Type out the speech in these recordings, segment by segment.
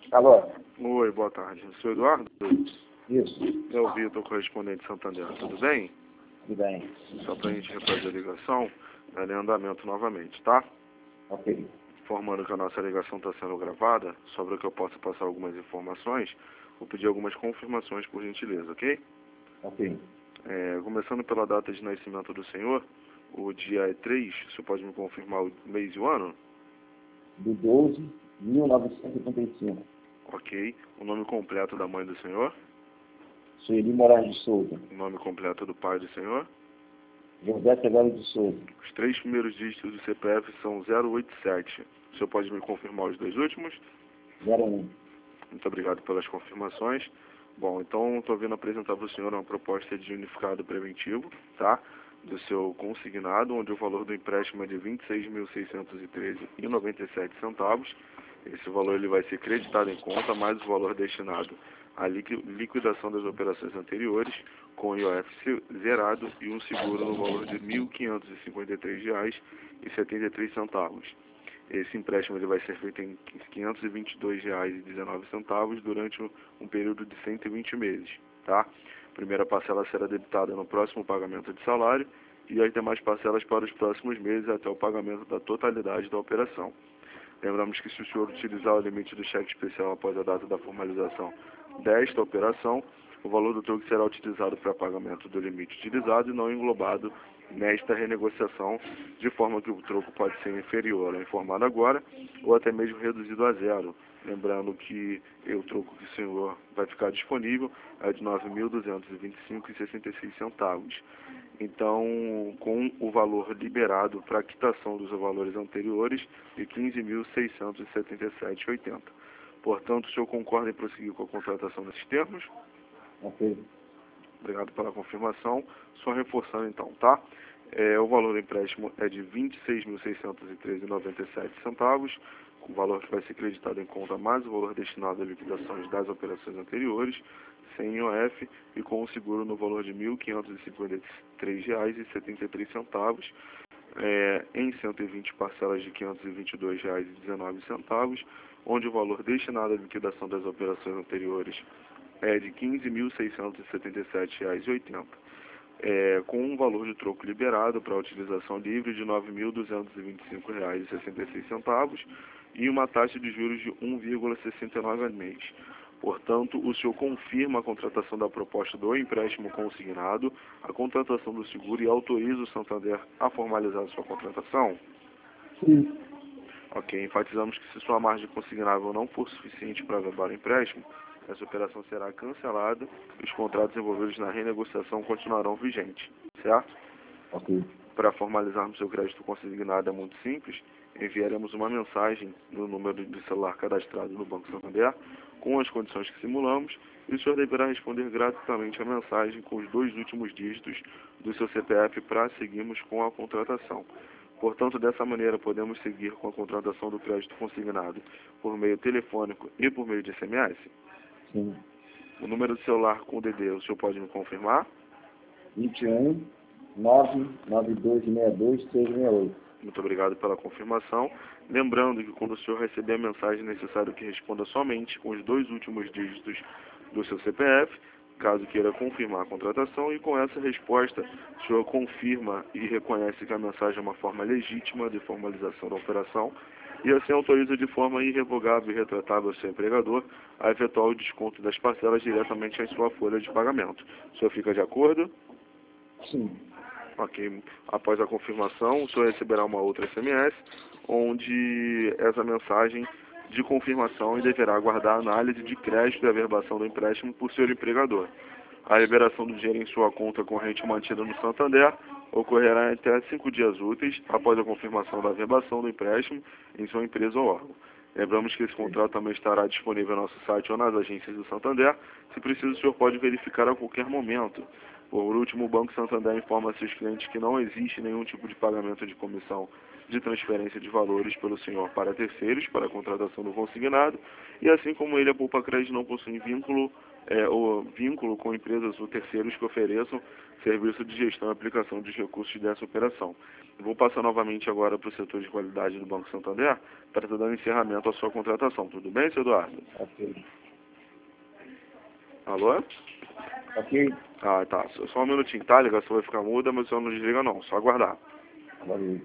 Alô? Oi, boa tarde. Sou Eduardo? Isso. É o Vitor, correspondente de Santander. Tudo bem? Tudo bem. Só para a gente refazer a ligação, ela é em andamento novamente, tá? Ok. Informando que a nossa ligação está sendo gravada, só para que eu possa passar algumas informações, vou pedir algumas confirmações por gentileza, ok? Ok. Começando pela data de nascimento do senhor, o dia é 3, você pode me confirmar o mês e o ano? Do 12 de 1985. Ok. O nome completo da mãe do senhor? Sueli Moraes de Souza. O nome completo do pai do senhor? José Severo de Souza. Os 3 primeiros dígitos do CPF são 087. O senhor pode me confirmar os 2 últimos? 01. Muito obrigado pelas confirmações. Bom, então estou vindo apresentar para o senhor uma proposta de unificado preventivo, tá? Do seu consignado, onde o valor do empréstimo é de R$ 26.613,97. Esse valor ele vai ser creditado em conta, mais o valor destinado à liquidação das operações anteriores, com o IOF zerado e um seguro no valor de R$ 1.553,73. Esse empréstimo ele vai ser feito em R$ 522,19 durante um período de 120 meses, tá? A primeira parcela será debitada no próximo pagamento de salário e as demais parcelas para os próximos meses até o pagamento da totalidade da operação. Lembramos que se o senhor utilizar o limite do cheque especial após a data da formalização desta operação, o valor do troco será utilizado para pagamento do limite utilizado e não englobado nesta renegociação, de forma que o troco pode ser inferior ao informado agora ou até mesmo reduzido a zero. Lembrando que o troco que o senhor vai ficar disponível é de R$ 9.225,66. Então, com o valor liberado para a quitação dos valores anteriores de R$ 15.677,80. Portanto, o senhor concorda em prosseguir com a contratação nesses termos? Ok. Obrigado pela confirmação. Só reforçando então, tá? O valor do empréstimo é de R$ 26.613,97, o valor que vai ser creditado em conta mais o valor destinado à liquidação das operações anteriores, sem IOF e com o seguro no valor de R$ 1.553,73, em 120 parcelas de R$ 522,19, onde o valor destinado à liquidação das operações anteriores é de R$ 15.677,80. Com um valor de troco liberado para utilização livre de R$ 9.225,66 e uma taxa de juros de 1,69 ao mês. Portanto, o senhor confirma a contratação da proposta do empréstimo consignado, a contratação do seguro e autoriza o Santander a formalizar a sua contratação? Sim. Ok, enfatizamos que se sua margem consignável não for suficiente para levar o empréstimo, essa operação será cancelada e os contratos envolvidos na renegociação continuarão vigentes, certo? Ok. Para formalizarmos seu crédito consignado é muito simples, enviaremos uma mensagem no número de celular cadastrado no Banco Santander com as condições que simulamos e o senhor deverá responder gratuitamente a mensagem com os 2 últimos dígitos do seu CPF para seguirmos com a contratação. Portanto, dessa maneira, podemos seguir com a contratação do crédito consignado por meio telefônico e por meio de SMS? Sim. O número de celular com o DD, o senhor pode me confirmar? 21 99262 368. Muito obrigado pela confirmação. Lembrando que quando o senhor receber a mensagem, é necessário que responda somente com os 2 últimos dígitos do seu CPF, caso queira confirmar a contratação, e com essa resposta, o senhor confirma e reconhece que a mensagem é uma forma legítima de formalização da operação e assim autoriza de forma irrevogável e retratável o seu empregador a efetuar o desconto das parcelas diretamente em sua folha de pagamento. O senhor fica de acordo? Sim. Ok. Após a confirmação, o senhor receberá uma outra SMS, onde essa mensagem de confirmação e deverá aguardar a análise de crédito e averbação do empréstimo por seu empregador. A liberação do dinheiro em sua conta corrente mantida no Santander ocorrerá em até 5 dias úteis após a confirmação da averbação do empréstimo em sua empresa ou órgão. Lembramos que esse contrato também estará disponível no nosso site ou nas agências do Santander. Se preciso, o senhor pode verificar a qualquer momento. Por último, o Banco Santander informa a seus clientes que não existe nenhum tipo de pagamento de comissão de transferência de valores pelo senhor para terceiros, para a contratação do consignado, e assim como ele, a Poupa Crédito não possui vínculo o vínculo com empresas ou terceiros que ofereçam serviço de gestão e aplicação dos recursos dessa operação. Vou passar novamente agora para o setor de qualidade do Banco Santander para estar dando encerramento à sua contratação. Tudo bem, seu Eduardo? Ok. Alô? Ok? Ah, tá. Só um minutinho, tá? A ligação vai ficar muda, mas o senhor não desliga não, só aguardar. Valeu.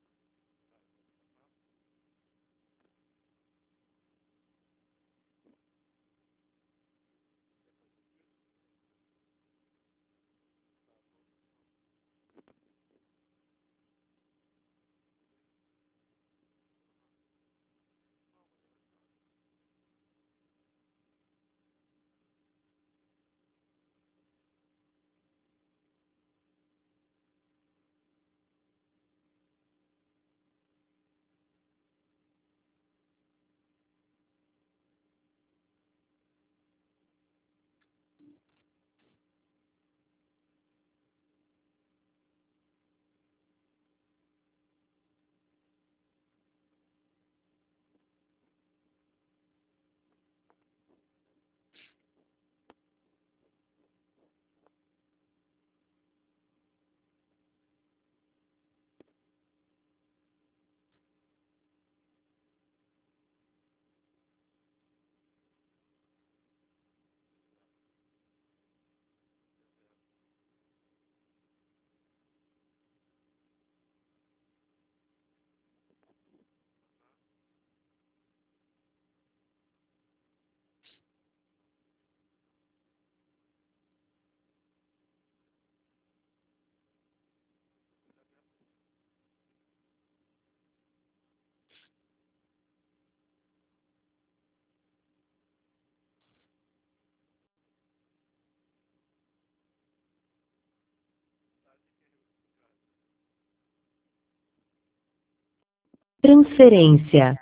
Transferência.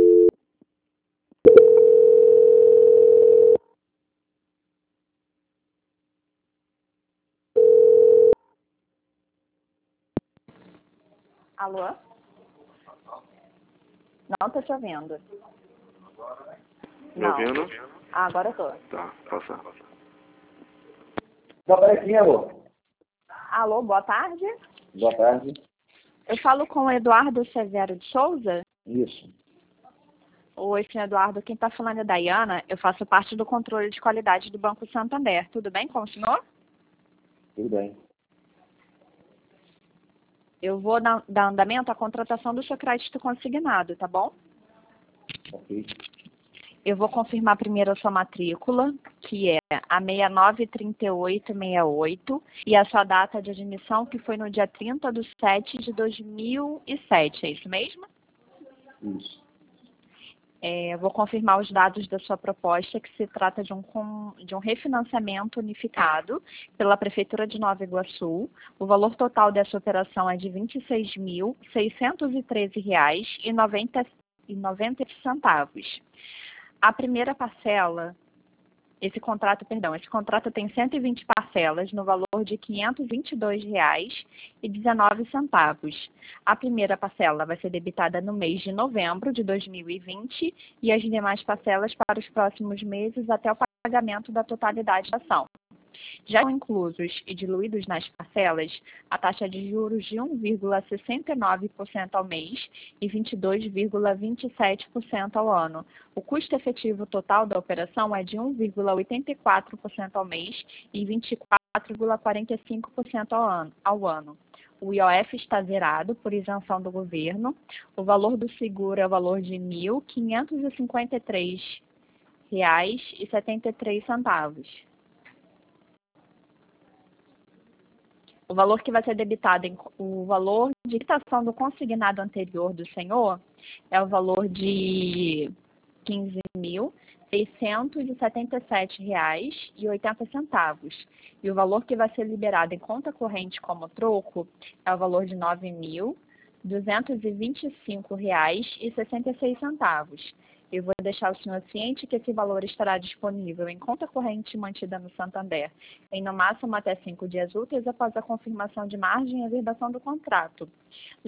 Alô? Não tô te ouvindo. Me Não. ouvindo? Ah, agora eu tô. Tá, passa. Só para aqui, alô. Alô, boa tarde. Boa tarde. Eu falo com o Eduardo Severo de Souza. Isso. Oi, senhor Eduardo. Quem está falando é Dayana. Eu faço parte do controle de qualidade do Banco Santander. Tudo bem com o senhor? Tudo bem. Eu vou dar andamento à contratação do seu crédito consignado, tá bom? Ok. Eu vou confirmar primeiro a sua matrícula, que é a 693868, e a sua data de admissão, que foi no dia 30/7/2007. É isso mesmo? Isso. Vou confirmar os dados da sua proposta, que se trata de um refinanciamento unificado pela Prefeitura de Nova Iguaçu. O valor total dessa operação é de R$ 26.613,90. A primeira parcela, esse contrato tem 120 parcelas no valor de R$ 522,19. A primeira parcela vai ser debitada no mês de novembro de 2020 e as demais parcelas para os próximos meses até o pagamento da totalidade da ação. Já são inclusos e diluídos nas parcelas a taxa de juros de 1,69% ao mês e 22,27% ao ano. O custo efetivo total da operação é de 1,84% ao mês e 24,45% ao ano. O IOF está zerado por isenção do governo. O valor do seguro é o valor de R$ 1.553,73. O valor que vai ser debitado, o valor de quitação do consignado anterior do senhor é o valor de R$ 15.677,80. E o valor que vai ser liberado em conta corrente como troco é o valor de R$ 9.225,66. Eu vou deixar o senhor ciente que esse valor estará disponível em conta corrente mantida no Santander em no máximo até 5 dias úteis após a confirmação de margem e a verbação do contrato.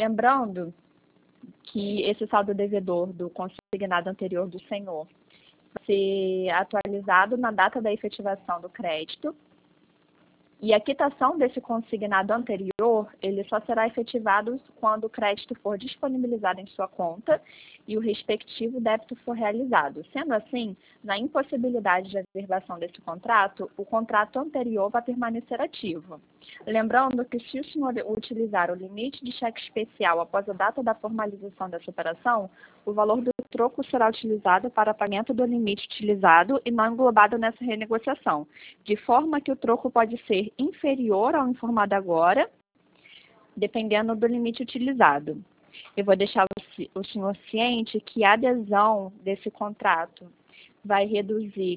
Lembrando que esse saldo devedor do consignado anterior do senhor ser atualizado na data da efetivação do crédito. E a quitação desse consignado anterior, ele só será efetivado quando o crédito for disponibilizado em sua conta e o respectivo débito for realizado. Sendo assim, na impossibilidade de averbação desse contrato, o contrato anterior vai permanecer ativo. Lembrando que se o senhor utilizar o limite de cheque especial após a data da formalização dessa operação, o valor do troco será utilizado para pagamento do limite utilizado e não englobado nessa renegociação, de forma que o troco pode ser inferior ao informado agora, dependendo do limite utilizado. Eu vou deixar o senhor ciente que a adesão desse contrato vai reduzir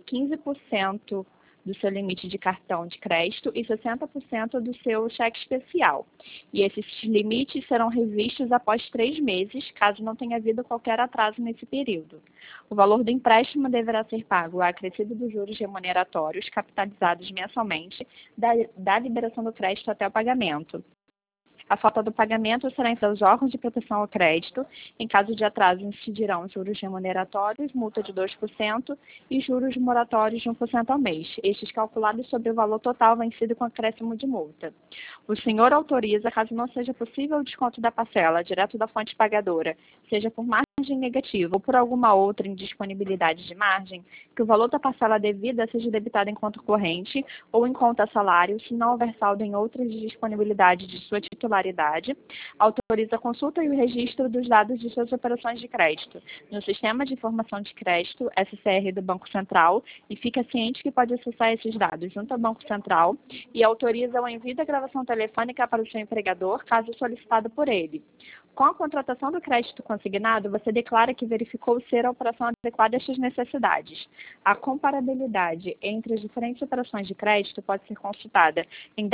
15% do seu limite de cartão de crédito e 60% do seu cheque especial. E esses limites serão revistos após 3 meses, caso não tenha havido qualquer atraso nesse período. O valor do empréstimo deverá ser pago acrescido dos juros remuneratórios capitalizados mensalmente da liberação do crédito até o pagamento. A falta do pagamento será entre os órgãos de proteção ao crédito. Em caso de atraso, incidirão juros remuneratórios, multa de 2% e juros moratórios de 1% ao mês. Estes calculados sobre o valor total vencido com acréscimo de multa. O senhor autoriza, caso não seja possível o desconto da parcela direto da fonte pagadora, seja por margem negativa ou por alguma outra indisponibilidade de margem, que o valor da parcela devida seja debitado em conta corrente ou em conta salário, se não houver saldo em outras disponibilidades de sua titularidade, autoriza a consulta e o registro dos dados de suas operações de crédito no Sistema de Informação de Crédito, SCR do Banco Central, e fica ciente que pode acessar esses dados junto ao Banco Central e autoriza o envio da gravação telefônica para o seu empregador, caso solicitado por ele. Com a contratação do crédito consignado, você declara que verificou ser a operação adequada às suas necessidades. A comparabilidade entre as diferentes operações de crédito pode ser consultada em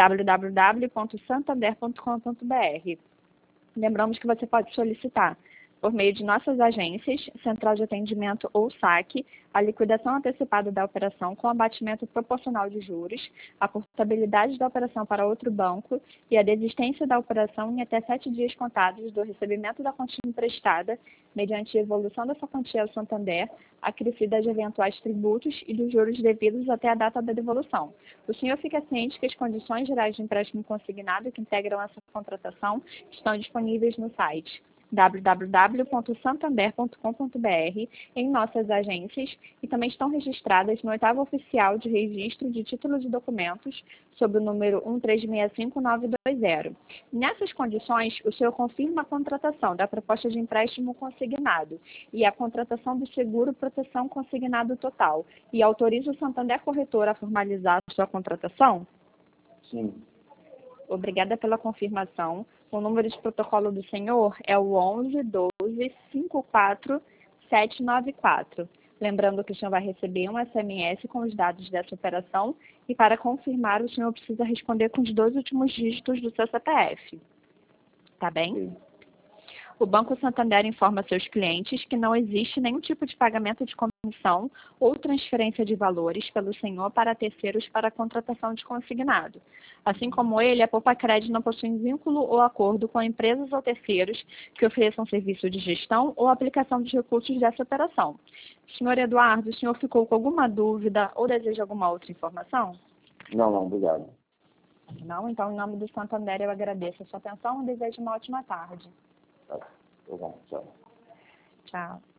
www.santander.com.br. Lembramos que você pode solicitar, por meio de nossas agências, Central de Atendimento ou SAC, a liquidação antecipada da operação com abatimento proporcional de juros, a portabilidade da operação para outro banco e a desistência da operação em até 7 dias contados do recebimento da quantia emprestada, mediante evolução dessa quantia ao Santander, acrescida de eventuais tributos e dos juros devidos até a data da devolução. O senhor fica ciente que as condições gerais de empréstimo consignado que integram essa contratação estão disponíveis no site www.santander.com.br, em nossas agências, e também estão registradas no 8º Oficial de Registro de Títulos e Documentos, sob o número 1365920. Nessas condições, o senhor confirma a contratação da proposta de empréstimo consignado e a contratação do seguro proteção consignado total e autoriza o Santander Corretor a formalizar sua contratação? Sim. Obrigada pela confirmação. O número de protocolo do senhor é o 11 12 54 794. Lembrando que o senhor vai receber um SMS com os dados dessa operação e, para confirmar, o senhor precisa responder com os 2 últimos dígitos do seu CPF. Tá bem? Sim. O Banco Santander informa seus clientes que não existe nenhum tipo de pagamento de comissão ou transferência de valores pelo senhor para terceiros para a contratação de consignado. Assim como ele, a Poupa-Crédito não possui vínculo ou acordo com empresas ou terceiros que ofereçam serviço de gestão ou aplicação dos recursos dessa operação. Senhor Eduardo, o senhor ficou com alguma dúvida ou deseja alguma outra informação? Não, obrigado. Não? Então, em nome do Santander, eu agradeço a sua atenção e desejo uma ótima tarde. Tá bom, tchau. Tchau.